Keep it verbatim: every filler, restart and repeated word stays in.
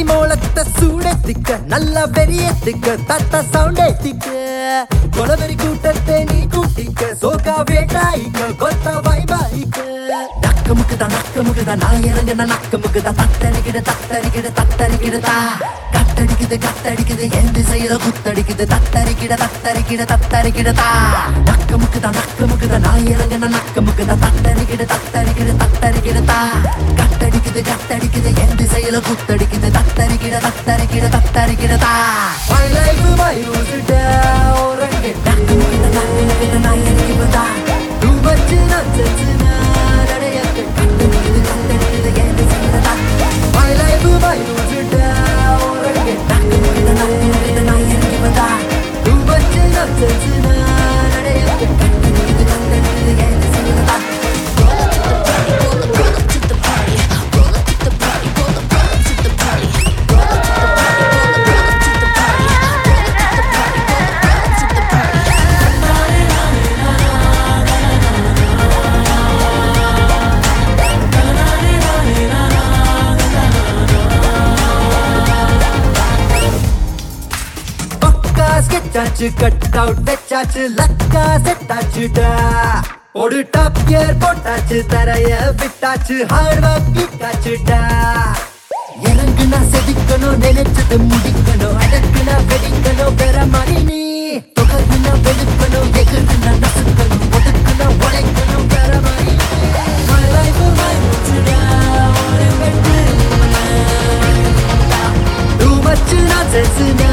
மோளத்தை சூடேத்திக்க நல்லா வெறியேத்திக்க தட்ட சவுண்டேத்திக்க கொலவெறி கூட்டத்தை நீ கூட்டிக்க சோகா வேட்டாயிக்க கொத்த வைபாயிக்க நக்கமுக்குதா நக்கமுக்குதா நான் இறங்கின நக்கமுக்குதா தத்தடிக்கிட தத்தடிக்கிட தத்தடிக்கிடதா கட்டடிக்குது கட்டடிக்குது என் திசையில குத்தடிக்குது தத்தரிக்கிட தத்தரிக்கிட தத்தரிக்கிடதா நக்கமுக்குதா நக்கமுக்குதா நான் இறங்கின நக்கமுக்குதா தத்தரிக்கிட தத்தரிக்கிட தத்தரிக்கிடதா கட்டடிக்குது கட்டடிக்குது என் திசையில குத்தடிக்குது தத்தரிக்கிட தத்தரிக்கிட தத்தரிக்கிடதா My life my rules down நக்கமுக்குதா நக்கமுக்குதா நான் இறங்கிவதா Too much nonsense நடையக்கு கட்டடிக்குது கட்டடிக்குது N திசையிலதா My life my rules down நக்கமுக்குதா நக்கமுக்குதா நான் இறங்கிவதா Too much nonsense நடையக்கு கட்டடிக்குது கட்டடிக்குது என் திசையிலதா sketch cut out வெச்சாச்சு லக்கா செட்டாச்சுடா ஒரு டாப் கியர் போட்டாச்சு தரைய விட்டாச்சு ஹார்ட் ஒர்க் காச்சுடா இறங்குனா செதிக்கணும் நினைச்சது முடிக்கணும் அடக்குனா வெடிக்கணும் வேற மாதிரி நீ தொகர்னா வெளுக்கணும் எகுறுனா நசுக்கணும் ஒடுக்குனா உழைக்கணும் வேற மாதிரி My life my roots ஒரு வெட்டு Too much nonsense